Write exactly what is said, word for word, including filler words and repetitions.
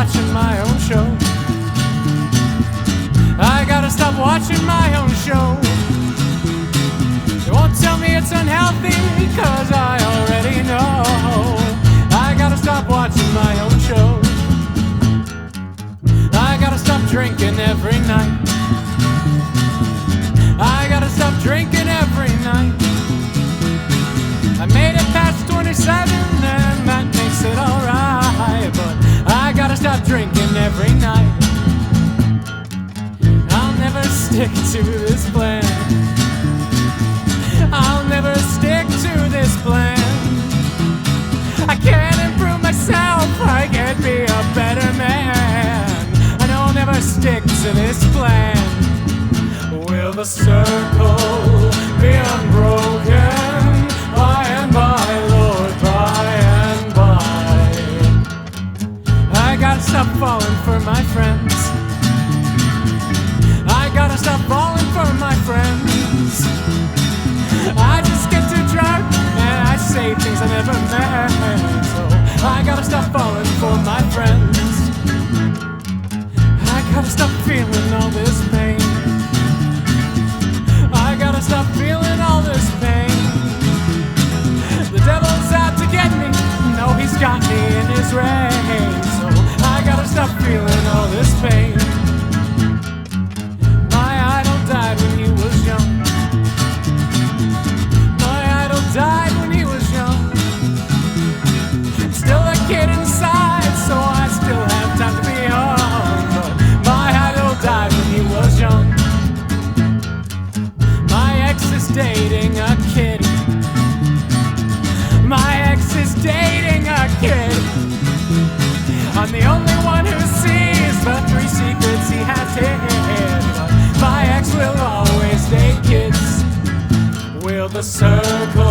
watching my own show. I gotta stop watching my own show. They won't tell me it's unhealthy, cause I already know. I gotta stop watching my own show. I gotta stop drinking every night. I gotta stop drinking every night. I made it past twenty-seven and that makes it alright, but I gotta stop drinking every night. I'll never stick to this plan. I'll never stick to this plan. I can't improve myself, I can't be a better man. I know I'll never stick to this plan. Will the circle be unbroken by and by, Lord, by and by? I gotta stop falling for my friends. I gotta stop falling for my friends. I just get too drunk and I say things I never meant. So I gotta stop falling for my friends. I gotta stop feeling all this pain. I gotta stop feeling all this pain. The devil's out to get me. No, he's got me in his reign. So I gotta stop feeling all this pain. My idol died when he was young. My idol died when he was young. Still a kid inside, so I still have time to be young. But my idol died when he was young. My ex is dating a kid. My ex is dating a kid. I'm the only one who sees the three secrets he has hid. But my ex will always date kids. Will the circle